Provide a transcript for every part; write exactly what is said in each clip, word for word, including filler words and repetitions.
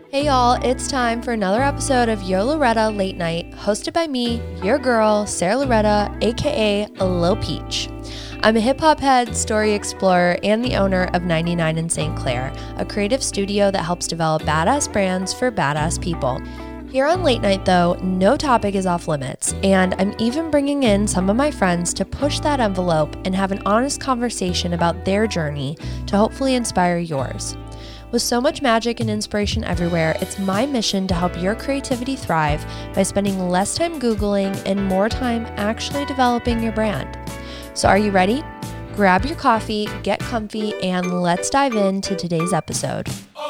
Hey y'all, it's time for another episode of Your Loretta Late Night, hosted by me, your girl, Sarah Loretta, aka Lil Peach. I'm a hip-hop head, story explorer, and the owner of ninety-nine in Saint Clair, a creative studio that helps develop badass brands for badass people. Here on Late Night though, no topic is off limits, and I'm even bringing in some of my friends to push that envelope and have an honest conversation about their journey to hopefully inspire yours. With so much magic and inspiration everywhere, it's my mission to help your creativity thrive by spending less time Googling and more time actually developing your brand. So are you ready? Grab your coffee, get comfy, and let's dive into today's episode.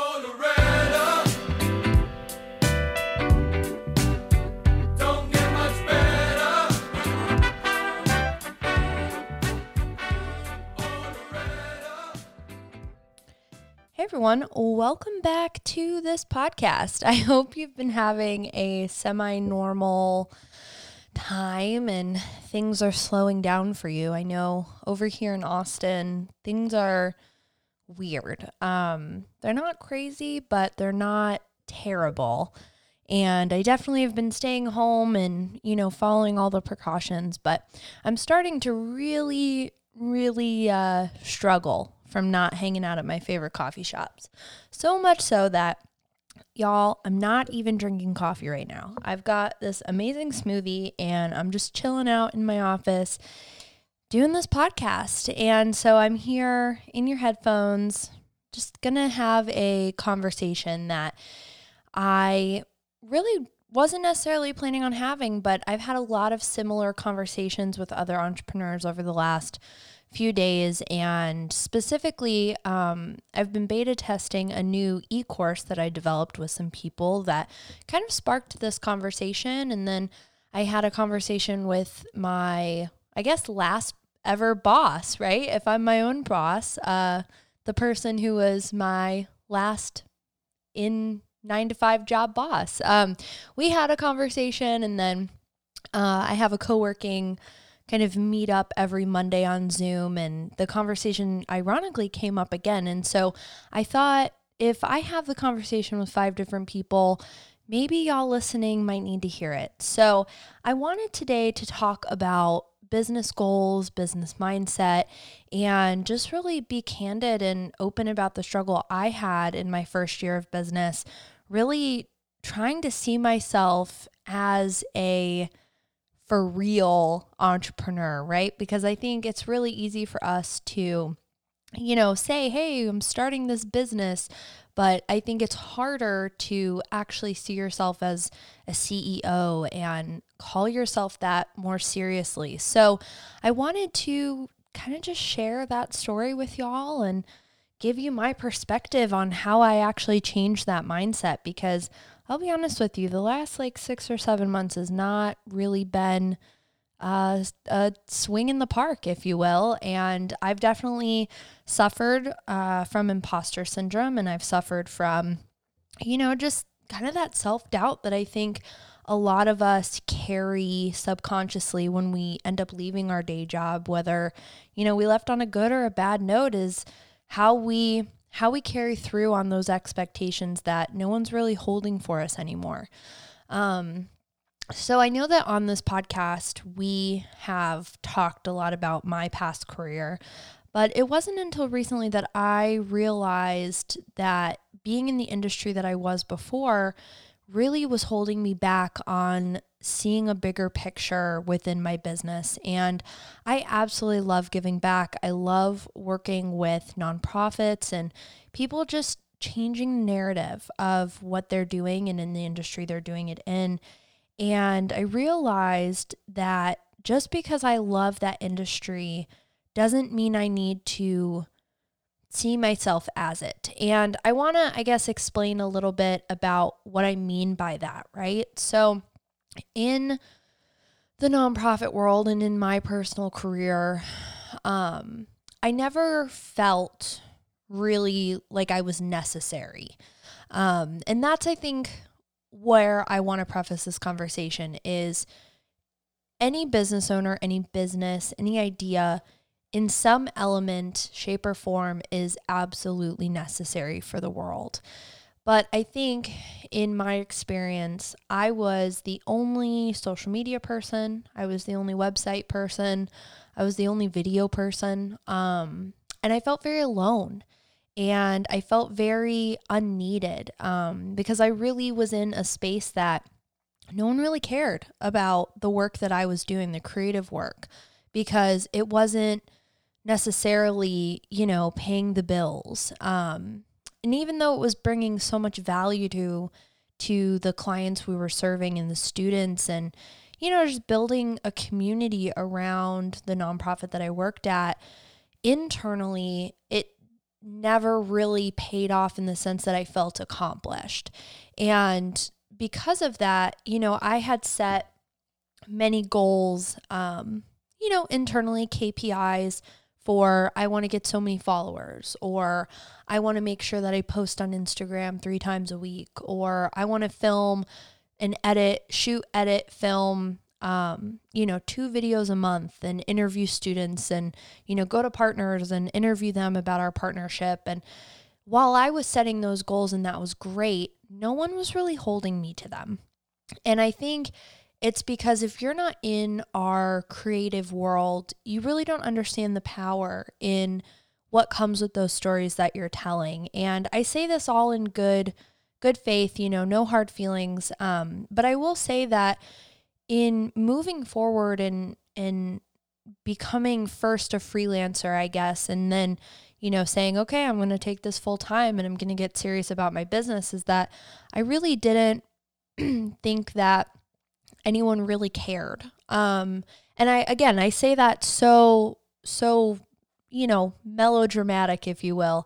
Hey everyone, welcome back to this podcast. I hope you've been having a semi-normal time and things are slowing down for you. I know over here in Austin, things are weird. Um, they're not crazy, but they're not terrible. And I definitely have been staying home and, you know, following all the precautions, but I'm starting to really, really uh, struggle from not hanging out at my favorite coffee shops. So much so that, y'all, I'm not even drinking coffee right now. I've got this amazing smoothie and I'm just chilling out in my office doing this podcast. And so I'm here in your headphones, just gonna have a conversation that I really wasn't necessarily planning on having, but I've had a lot of similar conversations with other entrepreneurs over the last few days, and specifically um, I've been beta testing a new e-course that I developed with some people that kind of sparked this conversation. And then I had a conversation with my, I guess, last ever boss, right? If I'm my own boss, uh, the person who was my last in nine to five job boss. Um, we had a conversation, and then uh, I have a co-working kind of meet up every Monday on Zoom, and the conversation ironically came up again. And so I thought, if I have the conversation with five different people, maybe y'all listening might need to hear it. So I wanted today to talk about business goals, business mindset, and just really be candid and open about the struggle I had in my first year of business, really trying to see myself as a for real entrepreneur, right? Because I think it's really easy for us to, you know, say, hey, I'm starting this business, but I think it's harder to actually see yourself as a C E O and call yourself that more seriously. So I wanted to kind of just share that story with y'all and give you my perspective on how I actually changed that mindset, because I'll be honest with you, the last like six or seven months has not really been uh, a swing in the park, if you will. And I've definitely suffered uh, from imposter syndrome, and I've suffered from, you know, just kind of that self-doubt that I think a lot of us carry subconsciously when we end up leaving our day job, whether, you know, we left on a good or a bad note, is how we how we carry through on those expectations that no one's really holding for us anymore. Um, so I know that on this podcast, we have talked a lot about my past career, but it wasn't until recently that I realized that being in the industry that I was before really was holding me back on seeing a bigger picture within my business. And I absolutely love giving back. I love working with nonprofits and people just changing the narrative of what they're doing and in the industry they're doing it in. And I realized that just because I love that industry doesn't mean I need to see myself as it. And I want to, I guess, explain a little bit about what I mean by that, right? So in the nonprofit world and in my personal career, um, I never felt really like I was necessary. Um, and that's, I think, where I want to preface this conversation is any business owner, any business, any idea in some element, shape, or form is absolutely necessary for the world. But I think in my experience, I was the only social media person. I was the only website person. I was the only video person. Um, and I felt very alone. And I felt very unneeded um, because I really was in a space that no one really cared about the work that I was doing, the creative work, because it wasn't necessarily, you know, paying the bills. Um, and even though it was bringing so much value to to the clients we were serving and the students, and, you know, just building a community around the nonprofit that I worked at, internally, it never really paid off in the sense that I felt accomplished. And because of that, you know, I had set many goals, um, you know, internally, K P Is for I want to get so many followers, or I want to make sure that I post on Instagram three times a week, or I want to film and edit, shoot, edit, film, um, you know, two videos a month and interview students and, you know, go to partners and interview them about our partnership. And while I was setting those goals and that was great, no one was really holding me to them. And I think it's because if you're not in our creative world, you really don't understand the power in what comes with those stories that you're telling. And I say this all in good, good faith, you know, no hard feelings. Um, but I will say that in moving forward and, and becoming first a freelancer, I guess, and then, you know, saying, okay, I'm going to take this full time and I'm going to get serious about my business, is that I really didn't think that anyone really cared. Um, and I, again, I say that so, so, you know, melodramatic, if you will.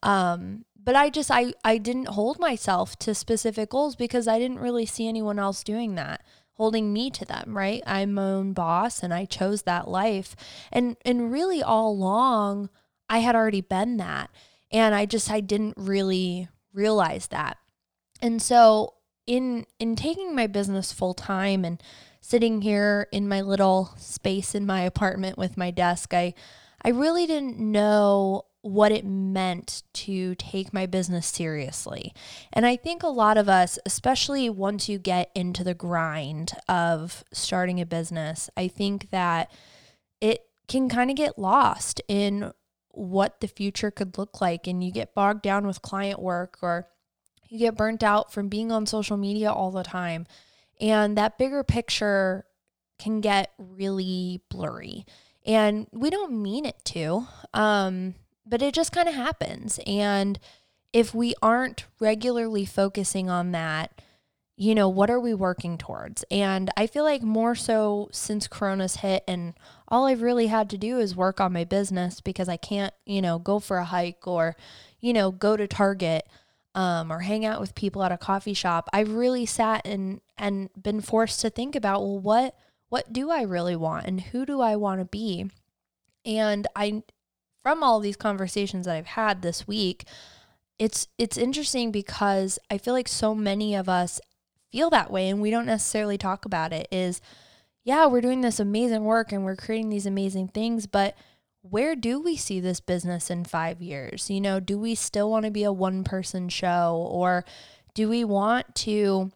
Um, but I just, I, I didn't hold myself to specific goals because I didn't really see anyone else doing that, holding me to them, right? I'm my own boss and I chose that life. And, and really all along, I had already been that. And I just, I didn't really realize that. And so in, in taking my business full time and sitting here in my little space in my apartment with my desk, I, I really didn't know what it meant to take my business seriously. And I think a lot of us, especially once you get into the grind of starting a business, I think that it can kind of get lost in what the future could look like. And you get bogged down with client work, or you get burnt out from being on social media all the time. And that bigger picture can get really blurry. And we don't mean it to, um, but it just kind of happens. And if we aren't regularly focusing on that, you know, what are we working towards? And I feel like more so since Corona's hit, and all I've really had to do is work on my business because I can't, you know, go for a hike or, you know, go to Target um, or hang out with people at a coffee shop. I've really sat and, and been forced to think about, well, what, what do I really want and who do I want to be? And I, from all these conversations that I've had this week, it's, it's interesting because I feel like so many of us feel that way and we don't necessarily talk about it. Is, yeah, we're doing this amazing work and we're creating these amazing things, but where do we see this business in five years? You know, do we still want to be a one person show, or do we want to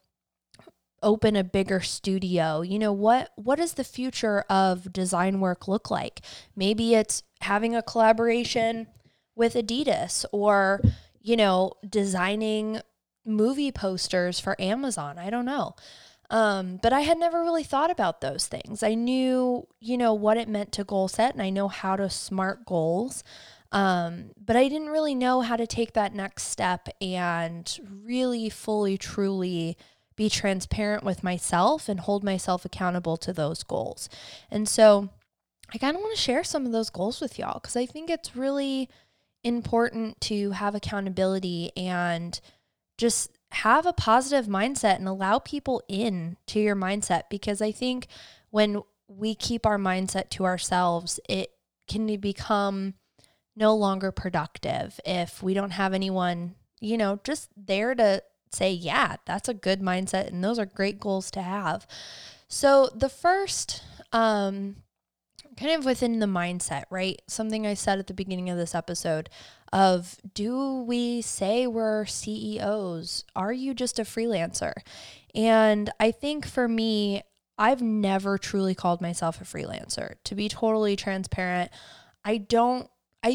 open a bigger studio? You know, what, what does the future of design work look like? Maybe it's having a collaboration with Adidas, or, you know, designing movie posters for Amazon. I don't know. Um, but I had never really thought about those things. I knew, you know, what it meant to goal set, and I know how to SMART goals. Um, but I didn't really know how to take that next step and really fully, truly be transparent with myself and hold myself accountable to those goals. And so I kind of want to share some of those goals with y'all, because I think it's really important to have accountability and just have a positive mindset and allow people in to your mindset. Because I think when we keep our mindset to ourselves, it can become no longer productive if we don't have anyone, you know, just there to say, yeah, that's a good mindset and those are great goals to have. So the first, um, kind of within the mindset, right? Something I said at the beginning of this episode of, do we say we're C E Os? Are you just a freelancer? And I think for me, I've never truly called myself a freelancer. To be totally transparent, I don't, I,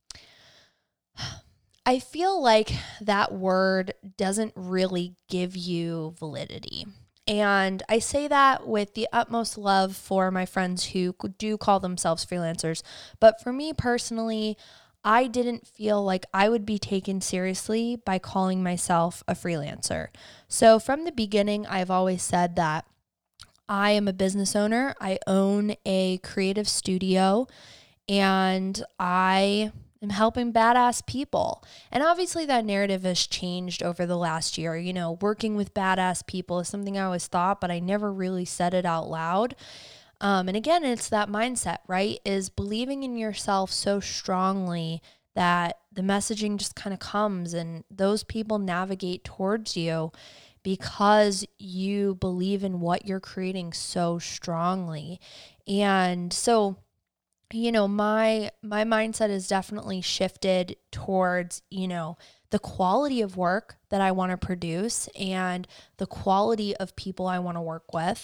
I feel like that word doesn't really give you validity. And I say that with the utmost love for my friends who do call themselves freelancers. But for me personally, I didn't feel like I would be taken seriously by calling myself a freelancer. So from the beginning, I've always said that I am a business owner. I own a creative studio, and I am helping badass people. And obviously that narrative has changed over the last year. You know, working with badass people is something I always thought, but I never really said it out loud. Um, and again, it's that mindset, right? Is believing in yourself so strongly that the messaging just kind of comes and those people navigate towards you because you believe in what you're creating so strongly. And so, you know, my my mindset has definitely shifted towards, you know, the quality of work that I want to produce and the quality of people I want to work with.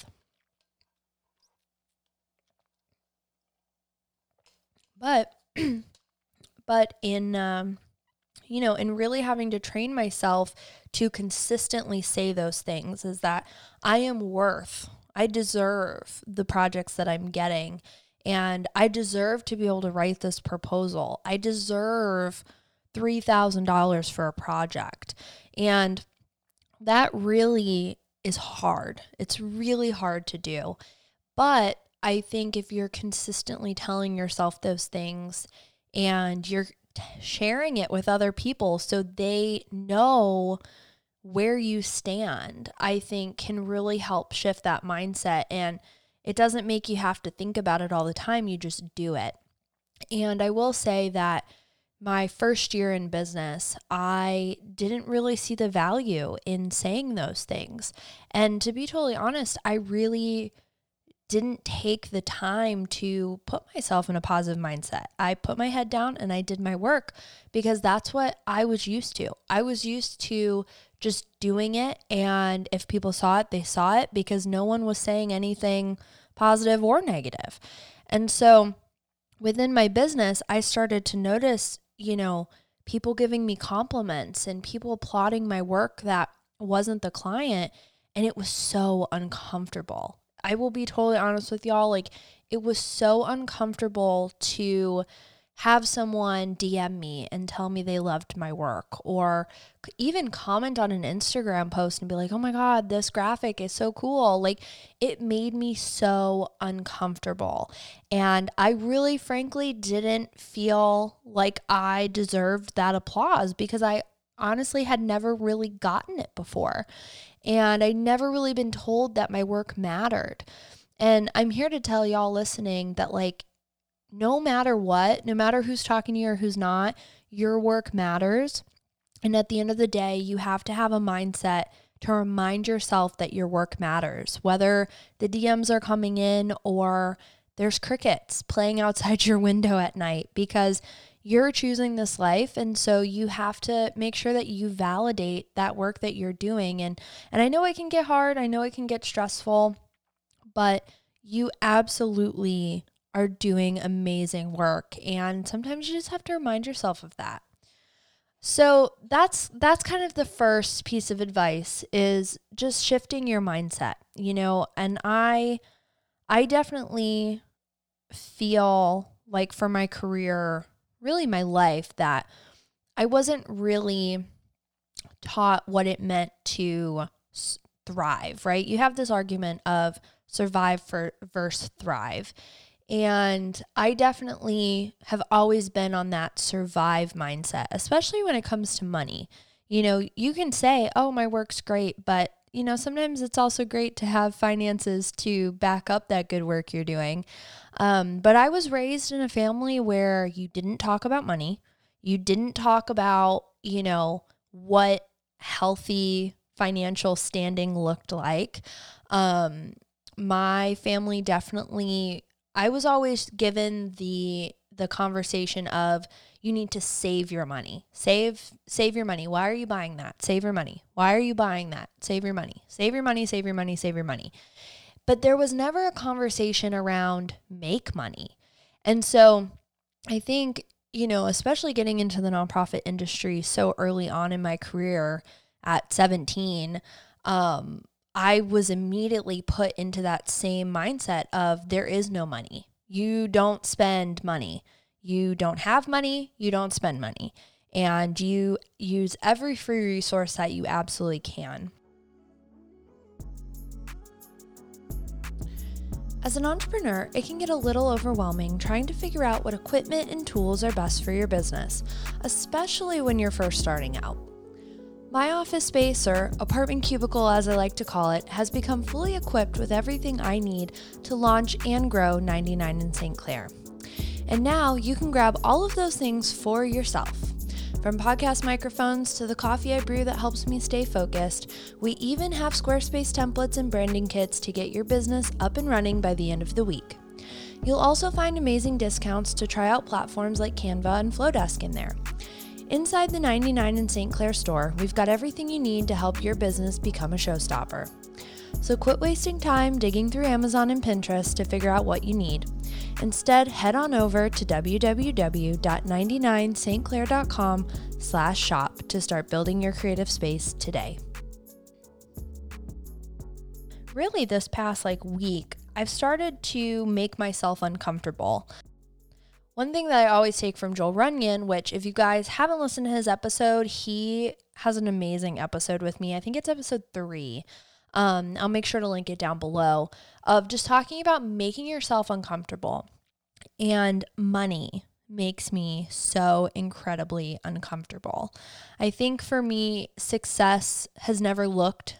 But but in um you know, in really having to train myself to consistently say those things, is that I am worth, I deserve the projects that I'm getting, and I deserve to be able to write this proposal. I deserve three thousand dollars for a project. And that really is hard. It's really hard to do. But I think if you're consistently telling yourself those things and you're sharing it with other people so they know where you stand, I think can really help shift that mindset. And it doesn't make you have to think about it all the time. You just do it. And I will say that my first year in business, I didn't really see the value in saying those things. And to be totally honest, I really didn't take the time to put myself in a positive mindset. I put my head down and I did my work because that's what I was used to. I was used to just doing it. And if people saw it, they saw it because no one was saying anything positive or negative. And so within my business, I started to notice, you know, people giving me compliments and people applauding my work that wasn't the client. And it was so uncomfortable. I will be totally honest with y'all. Like, it was so uncomfortable to have someone D M me and tell me they loved my work, or even comment on an Instagram post and be like, oh my God, this graphic is so cool. Like, it made me so uncomfortable. And I really, frankly, didn't feel like I deserved that applause because I honestly had never really gotten it before. And I'd never really been told that my work mattered. And I'm here to tell y'all listening that, like, no matter what, no matter who's talking to you or who's not, your work matters. And at the end of the day, you have to have a mindset to remind yourself that your work matters, whether the D Ms are coming in or there's crickets playing outside your window at night, because you're choosing this life. And so you have to make sure that you validate that work that you're doing. And, and I know it can get hard. I know it can get stressful, but you absolutely are doing amazing work. And sometimes you just have to remind yourself of that. So that's, that's kind of the first piece of advice, is just shifting your mindset, you know, and I, I definitely feel like for my career, really my life, that I wasn't really taught what it meant to thrive, right? You have this argument of survive for versus thrive. And I definitely have always been on that survive mindset, especially when it comes to money. You know, you can say, oh, my work's great, but you know, sometimes it's also great to have finances to back up that good work you're doing. Um, but I was raised in a family where you didn't talk about money. You didn't talk about, you know, what healthy financial standing looked like. Um, my family definitely, I was always given the the conversation of you need to save your money. Save save your money. Why are you buying that? Save your money. Why are you buying that? Save your money. Save your money, save your money, save your money. But there was never a conversation around make money. And so I think, you know, especially getting into the nonprofit industry so early on in my career at seventeen, um, I was immediately put into that same mindset of there is no money. You don't spend money. You don't have money. You don't spend money. And you use every free resource that you absolutely can. As an entrepreneur, it can get a little overwhelming trying to figure out what equipment and tools are best for your business, especially when you're first starting out. My office space, or apartment cubicle as I like to call it, has become fully equipped with everything I need to launch and grow ninety-nine in Saint Clair. And now you can grab all of those things for yourself. From podcast microphones to the coffee I brew that helps me stay focused, we even have Squarespace templates and branding kits to get your business up and running by the end of the week. You'll also find amazing discounts to try out platforms like Canva and Flowdesk in there. Inside the ninety-nine in Saint Clair store, we've got everything you need to help your business become a showstopper. So quit wasting time digging through Amazon and Pinterest to figure out what you need. Instead, head on over to w w w dot ninety-nine saint clair dot com slash shop to start building your creative space today. Really, this past like week, I've started to make myself uncomfortable. One thing that I always take from Joel Runyon, which if you guys haven't listened to his episode, he has an amazing episode with me. I think it's episode three. Um, I'll make sure to link it down below, of just talking about making yourself uncomfortable. And money makes me so incredibly uncomfortable. I think for me, success has never looked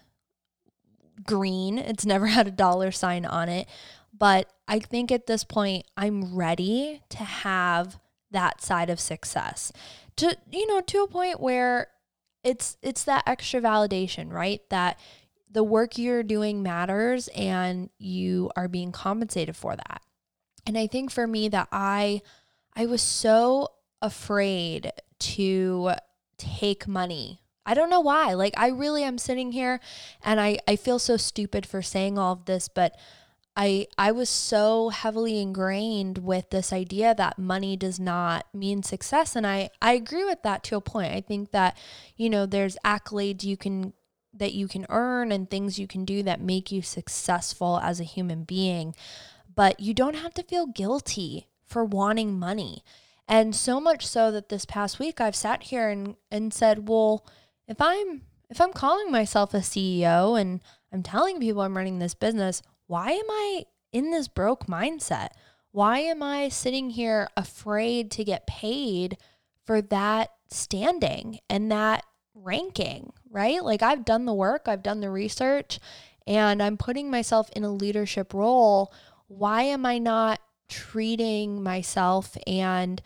green. It's never had a dollar sign on it. But I think at this point, I'm ready to have that side of success. To, you know, to a point where it's it's that extra validation, right? That the work you're doing matters and you are being compensated for that. And I think for me that I I was so afraid to take money. I don't know why. Like I really am sitting here and I, I feel so stupid for saying all of this, but I I was so heavily ingrained with this idea that money does not mean success. And I, I agree with that to a point. I think that, you know, there's accolades you can that you can earn and things you can do that make you successful as a human being. But you don't have to feel guilty for wanting money. And so much so that this past week I've sat here and, and said, well, if I'm if I'm calling myself a C E O and I'm telling people I'm running this business, why am I in this broke mindset? Why am I sitting here afraid to get paid for that standing and that ranking, right? Like I've done the work, I've done the research, and I'm putting myself in a leadership role. Why am I not treating myself and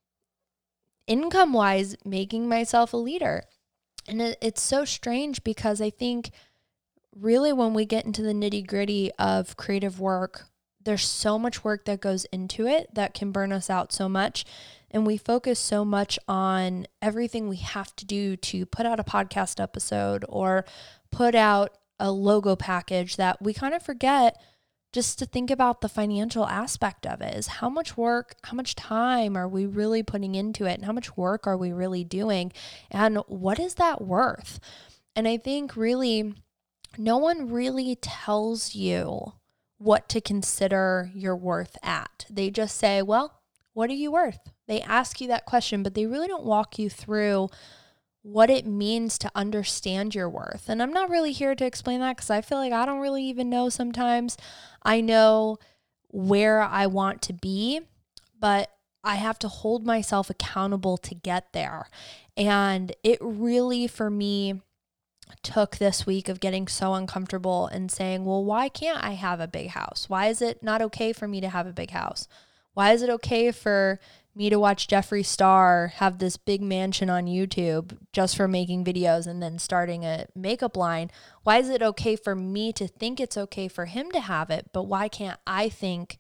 income-wise making myself a leader? And it, it's so strange because I think really when we get into the nitty-gritty of creative work, there's so much work that goes into it that can burn us out so much. And we focus so much on everything we have to do to put out a podcast episode or put out a logo package that we kind of forget just to think about the financial aspect of it. Is how much work, how much time are we really putting into it? And how much work are we really doing? And what is that worth? And I think really no one really tells you what to consider your worth at. They just say, well, what are you worth? They ask you that question, but they really don't walk you through what it means to understand your worth. And I'm not really here to explain that because I feel like I don't really even know sometimes. I know where I want to be, but I have to hold myself accountable to get there. And it really, for me, took this week of getting so uncomfortable and saying, well, why can't I have a big house? Why is it not okay for me to have a big house? Why is it okay for me to watch Jeffree Star have this big mansion on YouTube just for making videos and then starting a makeup line? Why is it okay for me to think it's okay for him to have it, but why can't I think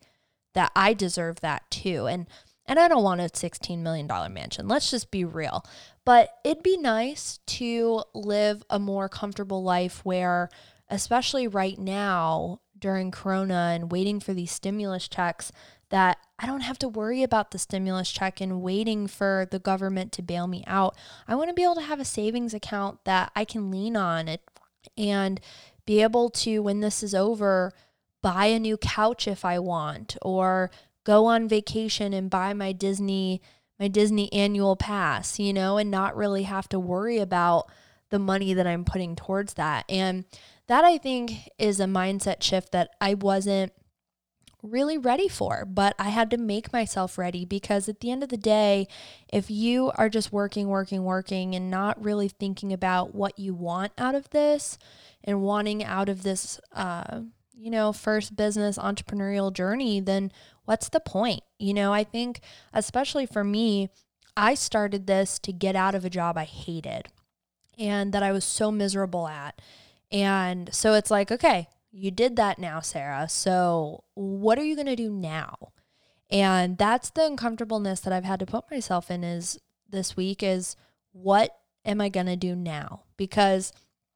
that I deserve that too. And and I don't want a sixteen million dollars mansion. Let's just be real. But it'd be nice to live a more comfortable life where, especially right now during Corona and waiting for these stimulus checks, that I don't have to worry about the stimulus check and waiting for the government to bail me out. I want to be able to have a savings account that I can lean on it and be able to, when this is over, buy a new couch if I want, or go on vacation and buy my Disney, my Disney annual pass, you know, and not really have to worry about the money that I'm putting towards that. And that, I think, is a mindset shift that I wasn't really ready for, but I had to make myself ready, because at the end of the day, if you are just working, working, working and not really thinking about what you want out of this and wanting out of this, uh, you know, first business entrepreneurial journey, then what's the point? You know, I think especially for me, I started this to get out of a job I hated and that I was so miserable at. And so it's like, okay, you did that now, Sarah. So what are you going to do now? And that's the uncomfortableness that I've had to put myself in is this week is, what am I going to do now? Because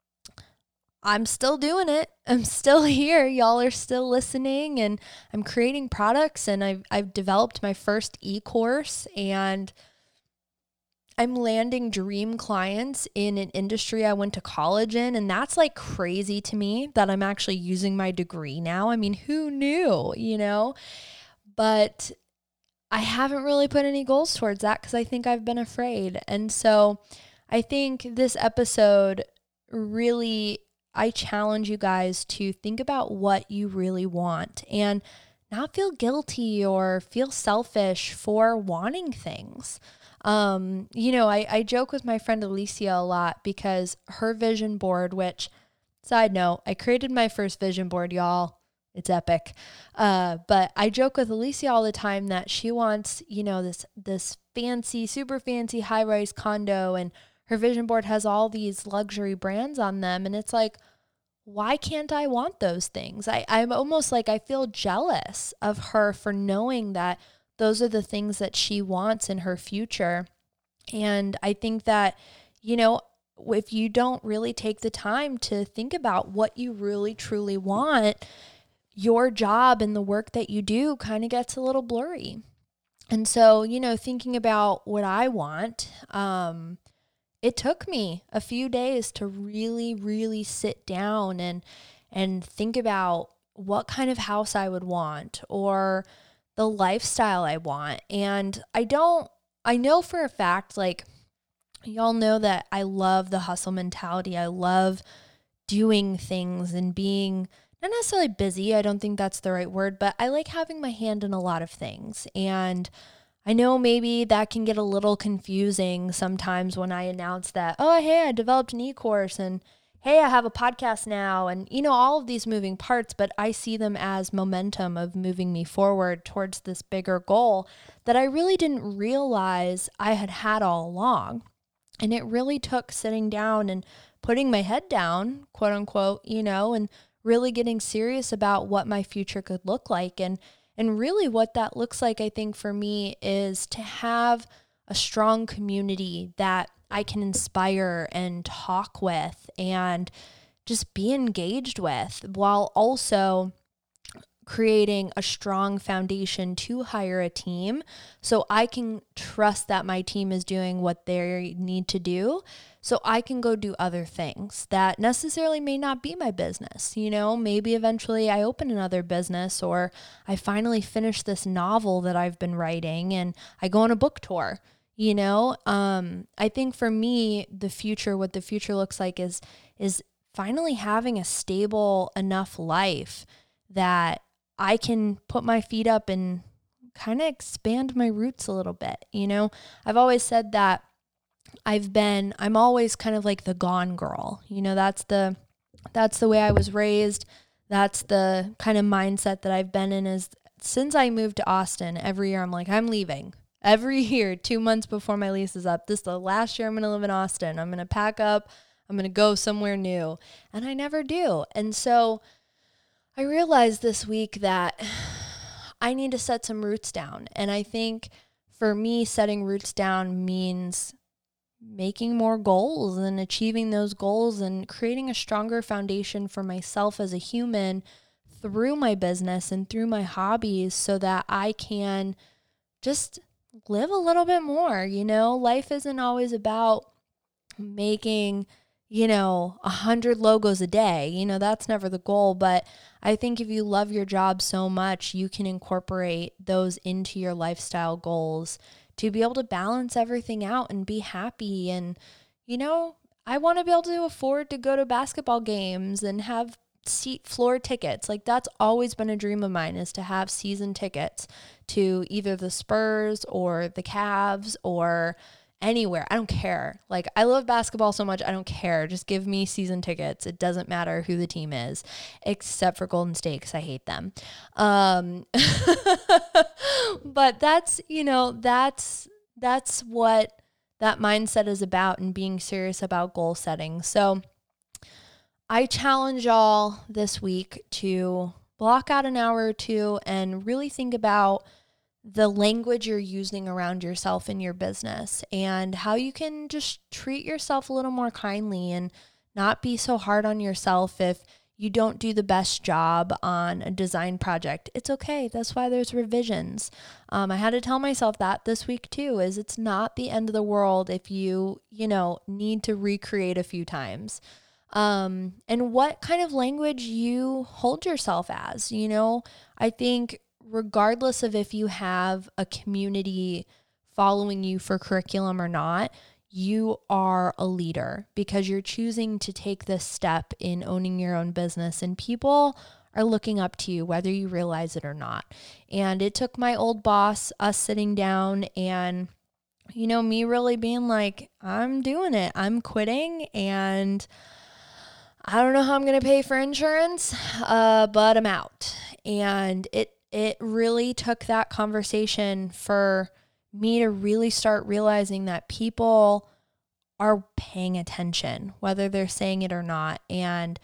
I'm still doing it. I'm still here. Y'all are still listening, and I'm creating products, and I've, I've developed my first e-course, and I'm landing dream clients in an industry I went to college in. And that's like crazy to me that I'm actually using my degree now. I mean, who knew, you know, but I haven't really put any goals towards that because I think I've been afraid. And so I think this episode really, I challenge you guys to think about what you really want and not feel guilty or feel selfish for wanting things. Um, you know, I, I joke with my friend Alicia a lot because her vision board, which, side note, I created my first vision board, y'all. It's epic. Uh, but I joke with Alicia all the time that she wants, you know, this, this fancy, super fancy high-rise condo, and her vision board has all these luxury brands on them. And it's like, why can't I want those things? I, I'm almost like, I feel jealous of her for knowing that those are the things that she wants in her future. And I think that, you know, if you don't really take the time to think about what you really truly want, your job and the work that you do kind of gets a little blurry. And so, you know, thinking about what I want, um, it took me a few days to really, really sit down and, and think about what kind of house I would want, or the lifestyle I want. And I don't, I know for a fact, like, y'all know that I love the hustle mentality. I love doing things and being not necessarily busy. I don't think that's the right word, but I like having my hand in a lot of things. And I know maybe that can get a little confusing sometimes when I announce that, oh, hey, I developed an e-course, and hey, I have a podcast now, and, you know, all of these moving parts, but I see them as momentum of moving me forward towards this bigger goal that I really didn't realize I had had all along. And it really took sitting down and putting my head down, quote unquote, you know, and really getting serious about what my future could look like. And, and really what that looks like, I think for me, is to have a strong community that I can inspire and talk with and just be engaged with, while also creating a strong foundation to hire a team so I can trust that my team is doing what they need to do, so I can go do other things that necessarily may not be my business. You know, maybe eventually I open another business, or I finally finish this novel that I've been writing and I go on a book tour. You know, um, I think for me, the future, what the future looks like is, is finally having a stable enough life that I can put my feet up and kind of expand my roots a little bit. You know, I've always said that I've been, I'm always kind of like the gone girl. You know, that's the, that's the way I was raised. That's the kind of mindset that I've been in, is since I moved to Austin, every year I'm like, I'm leaving. Every year, two months before my lease is up, this is the last year I'm going to live in Austin. I'm going to pack up. I'm going to go somewhere new. And I never do. And so I realized this week that I need to set some roots down. And I think for me, setting roots down means making more goals and achieving those goals and creating a stronger foundation for myself as a human through my business and through my hobbies so that I can just live a little bit more. You know, life isn't always about making, you know, a hundred logos a day. You know, that's never the goal. But I think if you love your job so much, you can incorporate those into your lifestyle goals to be able to balance everything out and be happy. And, you know, I want to be able to afford to go to basketball games and have seat floor tickets. Like that's always been a dream of mine, is to have season tickets to either the Spurs or the Cavs or anywhere. I don't care. Like I love basketball so much. I don't care. Just give me season tickets. It doesn't matter who the team is, except for Golden State, because I hate them. Um, but that's, you know, that's, that's what that mindset is about, and being serious about goal setting. So I challenge y'all this week to block out an hour or two and really think about the language you're using around yourself in your business and how you can just treat yourself a little more kindly and not be so hard on yourself if you don't do the best job on a design project. It's okay. That's why there's revisions. Um, I had to tell myself that this week too, is it's not the end of the world if you, you know, need to recreate a few times. Um, and what kind of language you hold yourself as, you know, I think regardless of if you have a community following you for curriculum or not, you are a leader because you're choosing to take this step in owning your own business, and people are looking up to you, whether you realize it or not. And it took my old boss, us sitting down and, you know, me really being like, I'm doing it. I'm quitting, and I don't know how I'm going to pay for insurance, uh, but I'm out. And it, it really took that conversation for me to really start realizing that people are paying attention, whether they're saying it or not. And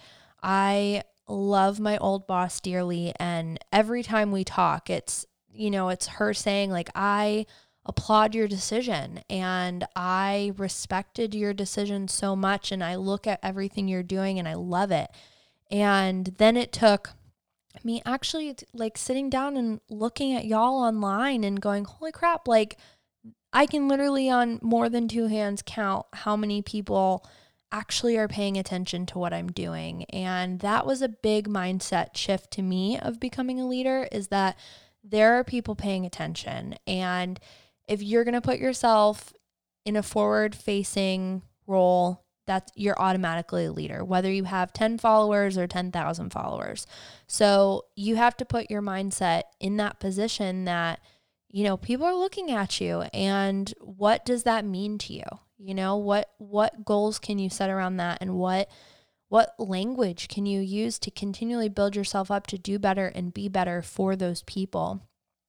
I love my old boss dearly. And every time we talk, it's, you know, it's her saying like, I applaud your decision and I respected your decision so much. And I look at everything you're doing and I love it. And then it took me actually like sitting down and looking at y'all online and going, holy crap, like I can literally on more than two hands count how many people actually are paying attention to what I'm doing. And that was a big mindset shift to me of becoming a leader, is that there are people paying attention. And if you're going to put yourself in a forward facing role, that's you're automatically a leader, whether you have ten followers or ten thousand followers. So you have to put your mindset in that position that, you know, people are looking at you, and what does that mean to you? You know, what, what goals can you set around that, and what, what language can you use to continually build yourself up to do better and be better for those people?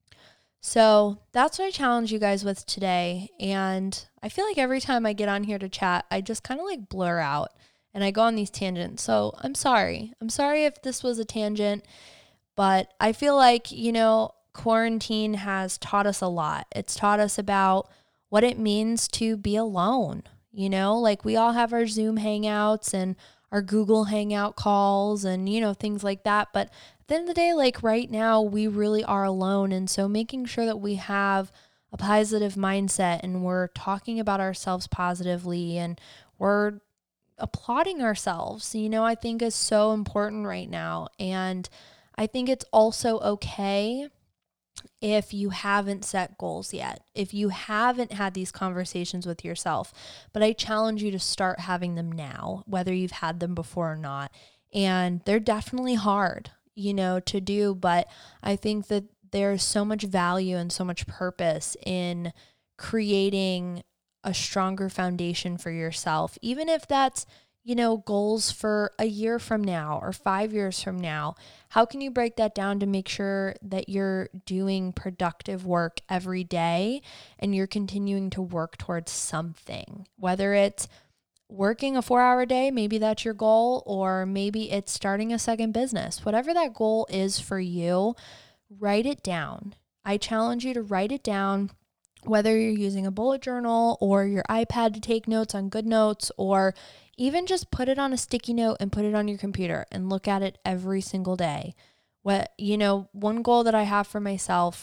So that's what I challenge you guys with today. And I feel like every time I get on here to chat, I just kind of like blur out and I go on these tangents. So I'm sorry. I'm sorry if this was a tangent, but I feel like, you know, quarantine has taught us a lot. It's taught us about what it means to be alone. You know, like we all have our Zoom hangouts and our Google Hangout calls and, you know, things like that. But at the end of the day, like right now, we really are alone. And so making sure that we have a positive mindset and we're talking about ourselves positively and we're applauding ourselves, you know, I think is so important right now. And I think it's also okay if you haven't set goals yet, if you haven't had these conversations with yourself, but I challenge you to start having them now, whether you've had them before or not. And they're definitely hard, you know, to do, but I think that there's so much value and so much purpose in creating a stronger foundation for yourself, even if that's, you know, goals for a year from now or five years from now. How can you break that down to make sure that you're doing productive work every day and you're continuing to work towards something, whether it's working a four hour day, maybe that's your goal, or maybe it's starting a second business, whatever that goal is for you. write it down. I challenge you to write it down, whether you're using a bullet journal or your iPad to take notes on GoodNotes, or even just put it on a sticky note and put it on your computer and look at it every single day. What, you know, one goal that I have for myself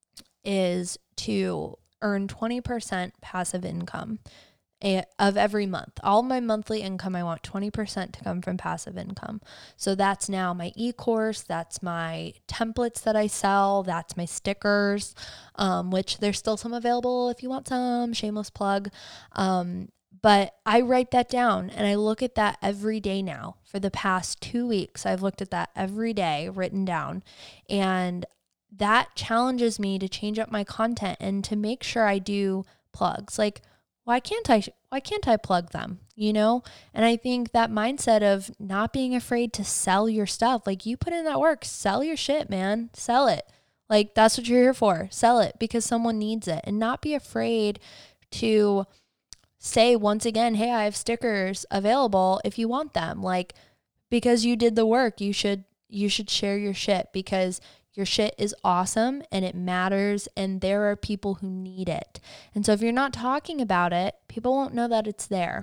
is to earn twenty percent passive income of every month. All my monthly income, I want twenty percent to come from passive income. So that's now my e-course, that's my templates that I sell, that's my stickers, um, which there's still some available if you want some, shameless plug. Um, but I write that down and I look at that every day now. For the past two weeks, I've looked at that every day, written down, and that challenges me to change up my content and to make sure I do plugs. Like, why can't I, why can't I plug them, you know? And I think that mindset of not being afraid to sell your stuff, like you put in that work, sell your shit, man, sell it. Like that's what you're here for. Sell it because someone needs it, and not be afraid to say once again, hey, I have stickers available if you want them. Like, because you did the work, you should, you should share your shit because your shit is awesome and it matters, and there are people who need it. And so if you're not talking about it, people won't know that it's there.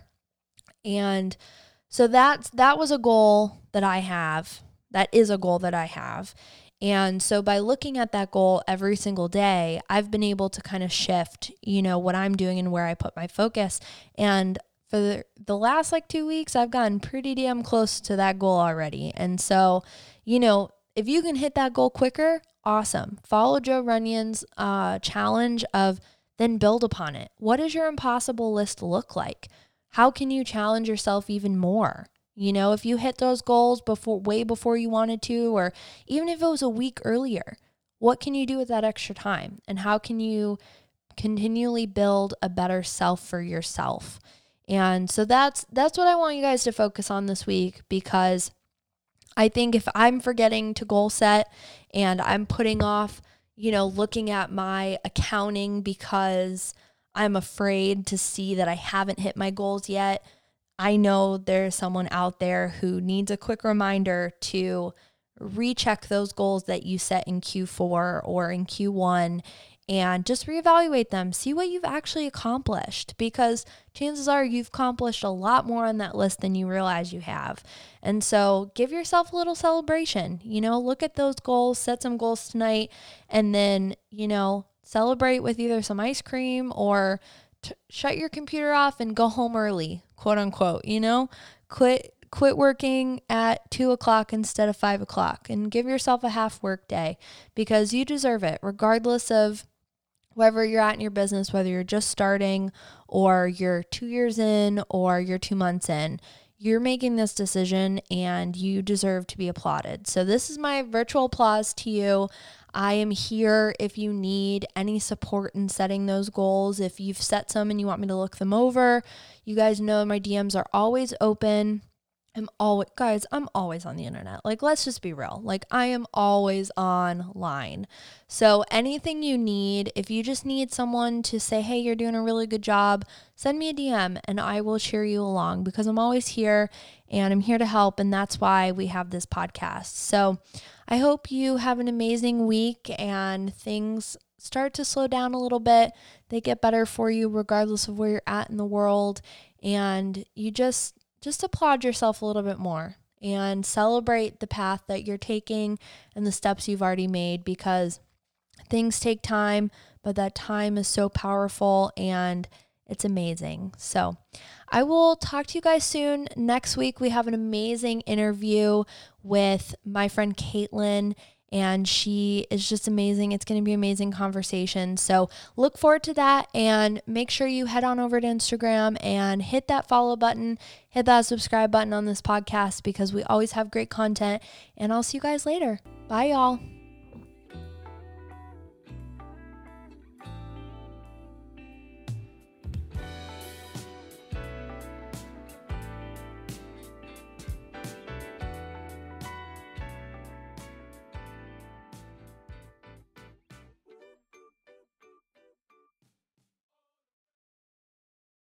And so that's, that was a goal that I have. That is a goal that I have. And so by looking at that goal every single day, I've been able to kind of shift, you know, what I'm doing and where I put my focus. And for the, the last like two weeks, I've gotten pretty damn close to that goal already. And so, you know, if you can hit that goal quicker, awesome. Follow Joe Runyon's uh, challenge of then build upon it. What does your impossible list look like? How can you challenge yourself even more? You know, if you hit those goals before, way before you wanted to, or even if it was a week earlier, what can you do with that extra time? And how can you continually build a better self for yourself? And so that's, that's what I want you guys to focus on this week, because I think if I'm forgetting to goal set and I'm putting off, you know, looking at my accounting because I'm afraid to see that I haven't hit my goals yet, I know there's someone out there who needs a quick reminder to recheck those goals that you set in Q four or in Q one and just reevaluate them. See what you've actually accomplished, because chances are you've accomplished a lot more on that list than you realize you have. And so give yourself a little celebration, you know, look at those goals, set some goals tonight, and then, you know, celebrate with either some ice cream or t- shut your computer off and go home early, quote unquote, you know, quit Quit working at two o'clock instead of five o'clock and give yourself a half work day, because you deserve it, regardless of wherever you're at in your business, whether you're just starting or you're two years in or you're two months in. You're making this decision and you deserve to be applauded. So this is my virtual applause to you. I am here if you need any support in setting those goals. If you've set some and you want me to look them over, you guys know my D Ms are always open. I'm always, guys, I'm always on the internet. Like, let's just be real. Like, I am always online. So anything you need, if you just need someone to say, hey, you're doing a really good job, send me a D M and I will cheer you along, because I'm always here and I'm here to help. And that's why we have this podcast. So I hope you have an amazing week and things start to slow down a little bit. They get better for you regardless of where you're at in the world. And you just, Just applaud yourself a little bit more and celebrate the path that you're taking and the steps you've already made, because things take time, but that time is so powerful and it's amazing. So I will talk to you guys soon. Next week, we have an amazing interview with my friend Caitlin, and she is just amazing. It's going to be an amazing conversation. So look forward to that, and make sure you head on over to Instagram and hit that follow button, hit that subscribe button on this podcast, because we always have great content, and I'll see you guys later. Bye, y'all.